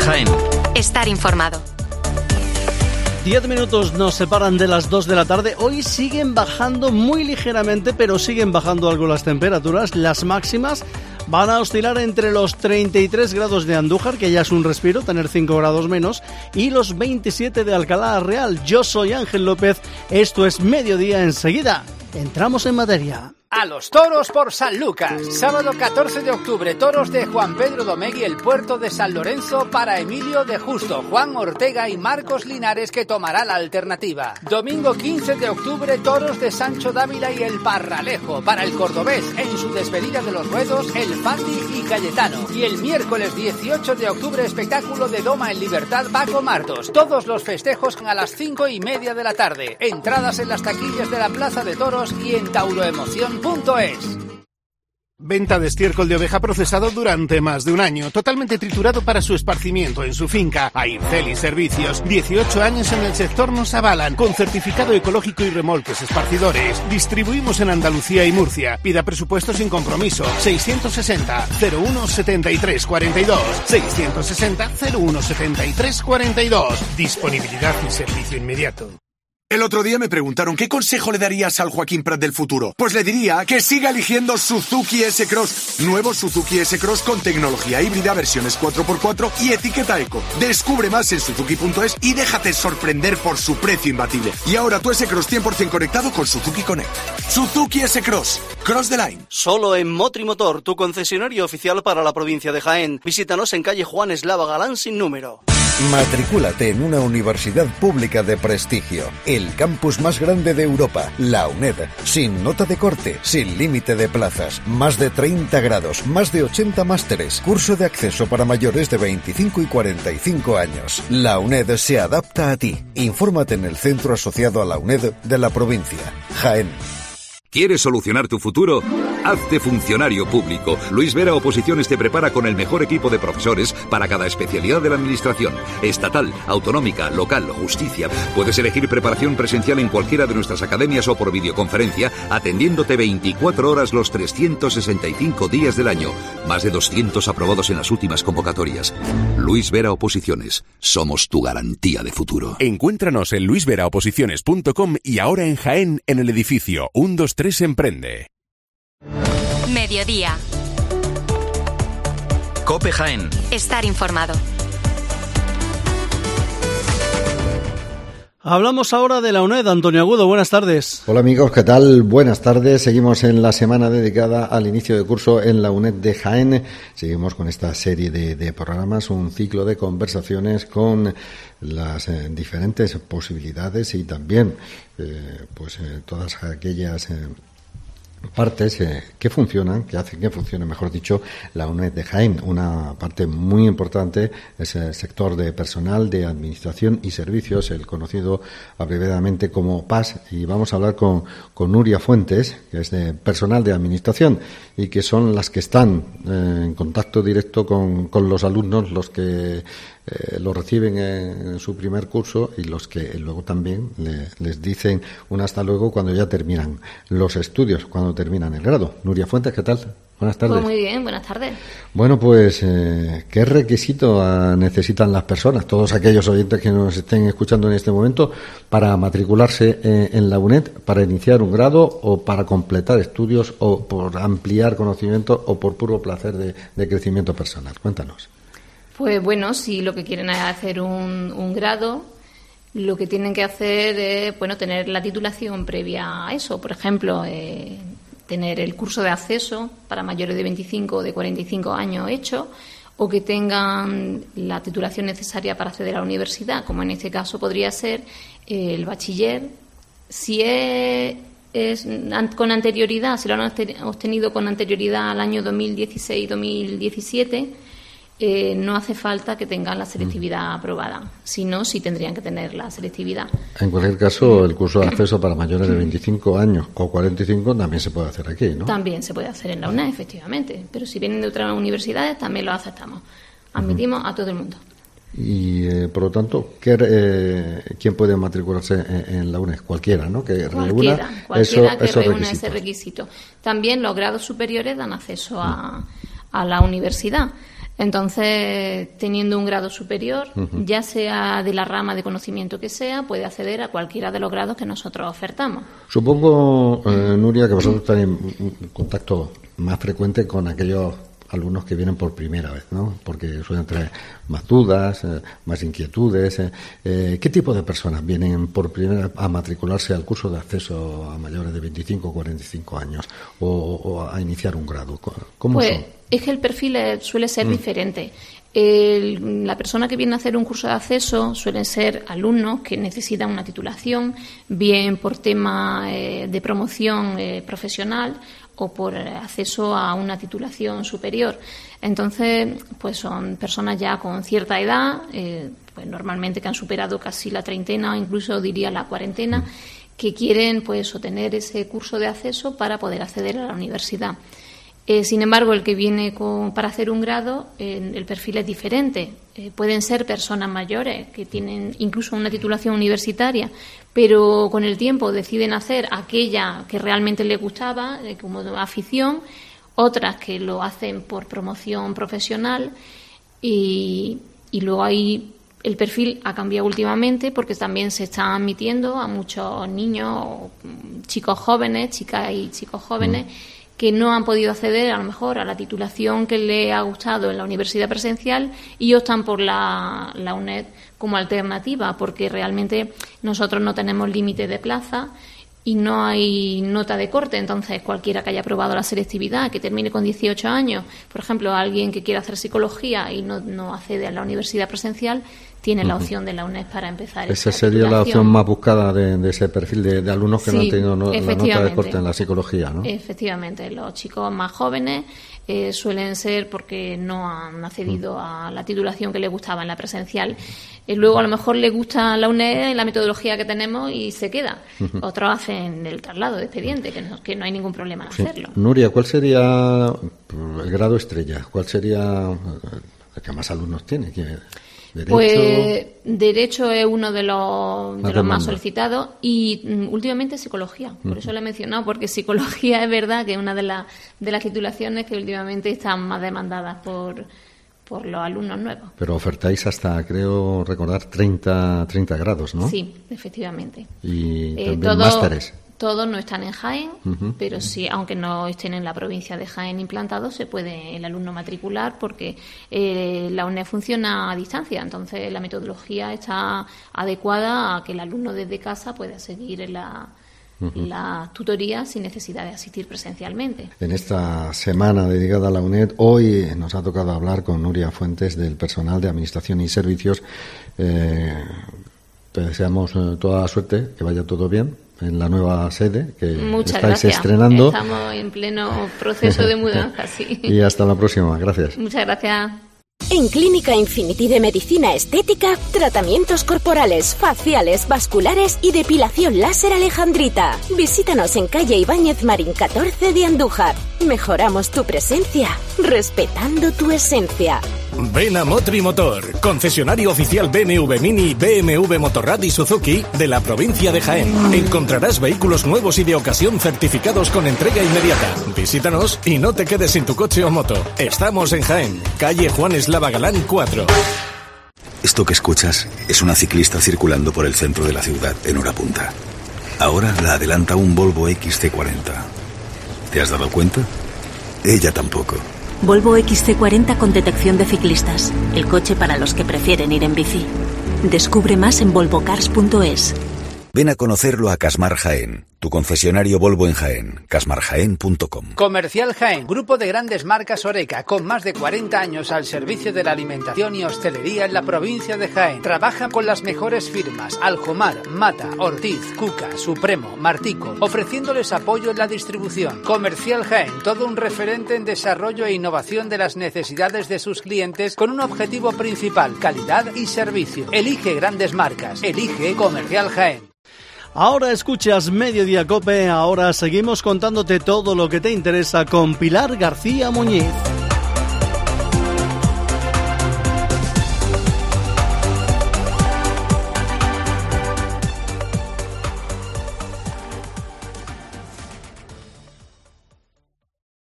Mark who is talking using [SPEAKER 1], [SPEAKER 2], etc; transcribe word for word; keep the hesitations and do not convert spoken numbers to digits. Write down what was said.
[SPEAKER 1] Jaén.
[SPEAKER 2] Estar informado.
[SPEAKER 3] Diez minutos nos separan de las dos de la tarde. Hoy siguen bajando muy ligeramente, pero siguen bajando algo las temperaturas. Las máximas van a oscilar entre los treinta y tres grados de Andújar, que ya es un respiro, tener cinco grados menos, y los veintisiete de Alcalá Real. Yo soy Ángel López, esto es Mediodía. Enseguida entramos en materia.
[SPEAKER 4] A los toros por San Lucas. Sábado catorce de octubre, toros de Juan Pedro Domegui, el puerto de San Lorenzo, para Emilio de Justo, Juan Ortega y Marcos Linares, que tomará la alternativa. Domingo quince de octubre, toros de Sancho Dávila y el Parralejo, para el cordobés, en su despedida de los ruedos, el Fandi y Cayetano. Y el miércoles dieciocho de octubre, espectáculo de Doma en Libertad, Paco Martos. Todos los festejos a las cinco y media de la tarde. Entradas en las taquillas de la Plaza de Toros y en tauroemoción punto es.
[SPEAKER 5] Venta de estiércol de oveja procesado durante más de un año, totalmente triturado para su esparcimiento en su finca. Aincel y Servicios, dieciocho años en el sector nos avalan, con certificado ecológico y remolques esparcidores. Distribuimos en Andalucía y Murcia. Pida presupuesto sin compromiso. seiscientos sesenta cero uno setenta y tres cuarenta y dos. seiscientos sesenta cero uno setenta y tres cuarenta y dos. Disponibilidad y servicio inmediato.
[SPEAKER 6] El otro día me preguntaron ¿qué consejo le darías al Joaquín Prat del futuro? Pues le diría que siga eligiendo Suzuki S-Cross. Nuevo Suzuki S-Cross con tecnología híbrida, versiones cuatro por cuatro y etiqueta eco. Descubre más en suzuki punto es y déjate sorprender por su precio imbatible. Y ahora tu S-Cross cien por ciento conectado con Suzuki Connect. Suzuki S-Cross. Cross the line.
[SPEAKER 3] Solo en Motrimotor, tu concesionario oficial para la provincia de Jaén. Visítanos en calle Juan Eslava Galán sin número.
[SPEAKER 7] Matricúlate en una universidad pública de prestigio, el campus más grande de Europa, la UNED, sin nota de corte, sin límite de plazas, más de treinta grados, más de ochenta másteres, curso de acceso para mayores de veinticinco y cuarenta y cinco años. La UNED se adapta a ti. Infórmate en el centro asociado a la UNED de la provincia, Jaén.
[SPEAKER 8] ¿Quieres solucionar tu futuro? Hazte funcionario público. Luis Vera Oposiciones te prepara con el mejor equipo de profesores para cada especialidad de la administración. Estatal, autonómica, local, justicia. Puedes elegir preparación presencial en cualquiera de nuestras academias o por videoconferencia, atendiéndote veinticuatro horas los trescientos sesenta y cinco días del año. Más de doscientos aprobados en las últimas convocatorias. Luis Vera Oposiciones. Somos tu garantía de futuro.
[SPEAKER 9] Encuéntranos en luis vera oposiciones punto com y ahora en Jaén, en el edificio uno dos tres Emprende.
[SPEAKER 2] Mediodía.
[SPEAKER 1] COPE Jaén.
[SPEAKER 2] Estar informado.
[SPEAKER 3] Hablamos ahora de la UNED. Antonio Agudo, buenas tardes.
[SPEAKER 10] Hola amigos, ¿qué tal? Buenas tardes. Seguimos en la semana dedicada al inicio de curso en la UNED de Jaén. Seguimos con esta serie de, de programas, un ciclo de conversaciones con las eh, diferentes posibilidades y también eh, pues eh, todas aquellas eh, partes eh, que funcionan, que hacen que funcione, mejor dicho, la UNED de Jaén. Una parte muy importante es el sector de personal de administración y servicios, el conocido abreviadamente como P A S, y vamos a hablar con, con Nuria Fuentes, que es de personal de administración y que son las que están eh, en contacto directo con, con los alumnos, los que Eh, lo reciben en, en su primer curso y los que luego también le, les dicen un hasta luego cuando ya terminan los estudios, cuando terminan el grado. Nuria Fuentes, ¿qué tal? Buenas tardes.
[SPEAKER 11] Pues muy bien, buenas tardes.
[SPEAKER 10] Bueno, pues, eh, ¿qué requisito uh, necesitan las personas, todos aquellos oyentes que nos estén escuchando en este momento, para matricularse eh, en la UNED, para iniciar un grado o para completar estudios o por ampliar conocimientos o por puro placer de, de crecimiento personal? Cuéntanos.
[SPEAKER 11] Pues bueno, si lo que quieren es hacer un, un grado, lo que tienen que hacer es, bueno, tener la titulación previa a eso. Por ejemplo, eh, tener el curso de acceso para mayores de veinticinco o de cuarenta y cinco años hecho, o que tengan la titulación necesaria para acceder a la universidad, como en este caso podría ser eh, el bachiller. Si es, es con anterioridad, si lo han obtenido con anterioridad al año dos mil dieciséis dos mil diecisiete, Eh, no hace falta que tengan la selectividad aprobada, si no, sí tendrían que tener la selectividad.
[SPEAKER 10] En cualquier caso, el curso de acceso para mayores de veinticinco años o cuarenta y cinco también se puede hacer aquí, ¿no?
[SPEAKER 11] También se puede hacer en la UNED, efectivamente, pero si vienen de otras universidades también lo aceptamos. Admitimos uh-huh. a todo el mundo.
[SPEAKER 10] Y, eh, por lo tanto, ¿qué, eh, ¿quién puede matricularse en, en la UNED? Cualquiera, ¿no? Que
[SPEAKER 11] cualquiera,
[SPEAKER 10] reúna
[SPEAKER 11] cualquiera
[SPEAKER 10] eso,
[SPEAKER 11] que
[SPEAKER 10] esos
[SPEAKER 11] reúna
[SPEAKER 10] requisitos.
[SPEAKER 11] ese requisito. También los grados superiores dan acceso a, a la universidad. Entonces, teniendo un grado superior, uh-huh. ya sea de la rama de conocimiento que sea, puede acceder a cualquiera de los grados que nosotros ofertamos.
[SPEAKER 10] Supongo, eh, Nuria, que vosotros tenéis un contacto más frecuente con aquellos alumnos que vienen por primera vez, ¿no? Porque suelen traer más dudas, eh, más inquietudes. Eh, eh, ¿Qué tipo de personas vienen por primera vez a matricularse al curso de acceso a mayores de veinticinco o cuarenta y cinco años o, o a iniciar un grado? ¿Cómo
[SPEAKER 11] pues,
[SPEAKER 10] son?
[SPEAKER 11] Es que el perfil suele ser mm. diferente. El, la persona que viene a hacer un curso de acceso suelen ser alumnos que necesitan una titulación, bien por tema eh, de promoción eh, profesional o por acceso a una titulación superior. Entonces, pues son personas ya con cierta edad, eh, pues normalmente que han superado casi la treintena o incluso diría la cuarentena, mm. que quieren pues obtener ese curso de acceso para poder acceder a la universidad. Eh, sin embargo, el que viene con, para hacer un grado, eh, el perfil es diferente. Eh, pueden ser personas mayores que tienen incluso una titulación universitaria, pero con el tiempo deciden hacer aquella que realmente les gustaba, eh, como afición, otras que lo hacen por promoción profesional y, y luego hay... El perfil ha cambiado últimamente porque también se está admitiendo a muchos niños, chicos jóvenes, chicas y chicos jóvenes, mm. que no han podido acceder a lo mejor a la titulación que les ha gustado en la universidad presencial y optan por la, la UNED como alternativa, porque realmente nosotros no tenemos límite de plaza y no hay nota de corte. Entonces cualquiera que haya aprobado la selectividad, que termine con dieciocho años, por ejemplo, alguien que quiera hacer psicología y no, no accede a la universidad presencial, tiene la opción de la UNED para empezar.
[SPEAKER 10] Esa sería la opción más buscada de, de ese perfil de, de alumnos que sí, no han tenido no, la nota de corte en la psicología, ¿no?
[SPEAKER 11] Efectivamente, los chicos más jóvenes eh, suelen ser porque no han accedido a la titulación que les gustaba en la presencial. Eh, luego a lo mejor les gusta la UNED y la metodología que tenemos y se queda. Uh-huh. Otros hacen el traslado de expediente, que no, que no hay ningún problema en sí. hacerlo.
[SPEAKER 10] Nuria, ¿cuál sería el grado estrella? ¿Cuál sería el que más alumnos tiene? ¿Derecho?
[SPEAKER 11] Pues Derecho es uno de los, de los más solicitados y um, últimamente Psicología. Por uh-huh. eso lo he mencionado, porque Psicología es verdad que es una de, la, de las titulaciones que últimamente están más demandadas por, por los alumnos nuevos.
[SPEAKER 10] Pero ofertáis hasta, creo recordar, treinta, treinta grados, ¿no?
[SPEAKER 11] Sí, efectivamente.
[SPEAKER 10] Y
[SPEAKER 11] eh,
[SPEAKER 10] también
[SPEAKER 11] todo,
[SPEAKER 10] másteres.
[SPEAKER 11] Todos no están en Jaén, uh-huh. pero sí, aunque no estén en la provincia de Jaén implantados, se puede el alumno matricular porque eh, la UNED funciona a distancia. Entonces, la metodología está adecuada a que el alumno desde casa pueda seguir la, uh-huh. la tutoría sin necesidad de asistir presencialmente.
[SPEAKER 10] En esta semana dedicada a la UNED, hoy nos ha tocado hablar con Nuria Fuentes del personal de Administración y Servicios. Eh, te deseamos eh, toda la suerte, que vaya todo bien en la nueva sede que
[SPEAKER 11] Muchas
[SPEAKER 10] estáis
[SPEAKER 11] gracias.
[SPEAKER 10] estrenando.
[SPEAKER 11] Estamos en pleno proceso de mudanza, sí.
[SPEAKER 10] Y hasta la próxima. Gracias.
[SPEAKER 11] Muchas gracias.
[SPEAKER 1] En Clínica Infinity de Medicina Estética, tratamientos corporales, faciales, vasculares y depilación láser alejandrita. Visítanos en calle Ibáñez Marín catorce de Andújar. Mejoramos tu presencia, respetando tu esencia.
[SPEAKER 12] Ven a Motri Motor, concesionario oficial B M W Mini, B M W Motorrad y Suzuki de la provincia de Jaén. Encontrarás vehículos nuevos y de ocasión certificados con entrega inmediata. Visítanos y no te quedes sin tu coche o moto. Estamos en Jaén, calle Juan Eslava Galán cuatro.
[SPEAKER 13] Esto que escuchas es una ciclista circulando por el centro de la ciudad en hora punta. Ahora la adelanta un Volvo X C cuarenta. ¿Te has dado cuenta? Ella tampoco.
[SPEAKER 14] Volvo X C cuarenta con detección de ciclistas. El coche para los que prefieren ir en bici. Descubre más en volvo cars punto es.
[SPEAKER 13] Ven a conocerlo a Casmar Jaén, tu concesionario Volvo en Jaén, casmar jaén punto com.
[SPEAKER 4] Comercial Jaén, grupo de grandes marcas Oreca, con más de cuarenta años al servicio de la alimentación y hostelería en la provincia de Jaén. Trabaja con las mejores firmas Aljomar, Mata, Ortiz, Cuca, Supremo, Martico, ofreciéndoles apoyo en la distribución. Comercial Jaén, todo un referente en desarrollo e innovación de las necesidades de sus clientes con un objetivo principal, calidad y servicio. Elige grandes marcas, elige Comercial Jaén.
[SPEAKER 3] Ahora escuchas Mediodía Cope, ahora seguimos contándote todo lo que te interesa con Pilar García Muñiz.